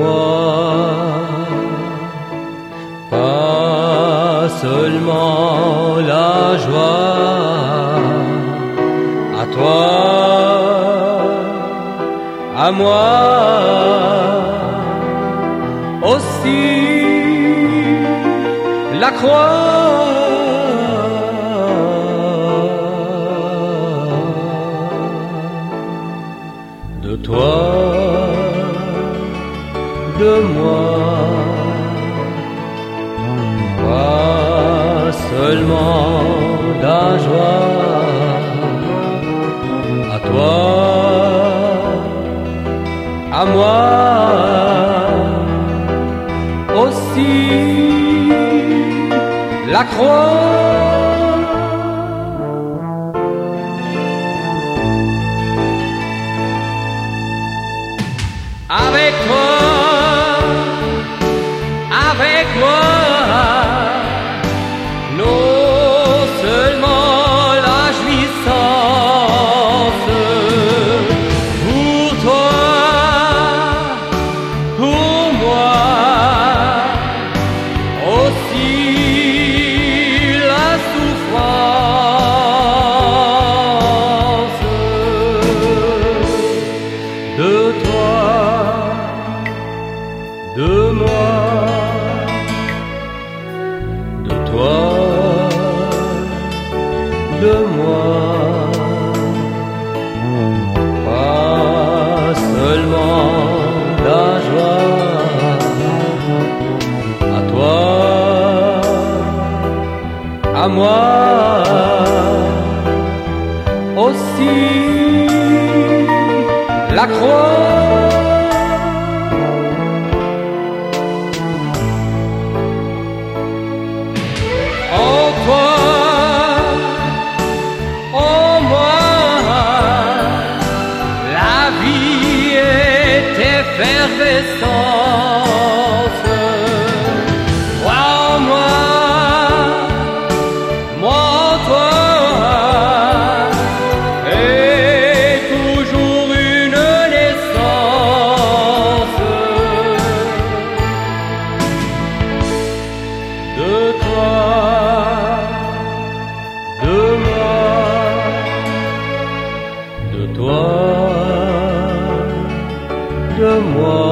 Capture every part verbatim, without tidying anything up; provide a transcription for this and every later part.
toi, pas seulement la joie, à toi, à moi aussi la croix. De toi, de moi, pas seulement la joie, à toi, à moi aussi la croix. Avec toi, avec moi, non seulement la jouissance, pour toi, pour moi, aussi la souffrance de toi, de moi, de toi, de moi, pas seulement la joie, à toi, à moi, aussi la croix. Effervescence, toi en moi, moi en toi, et toujours une naissance de toi, de moi, de toi, de moi,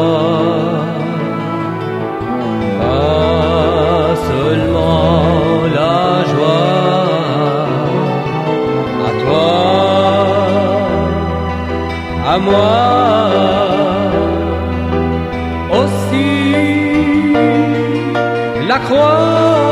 pas seulement la joie, à toi, à moi, aussi la croix.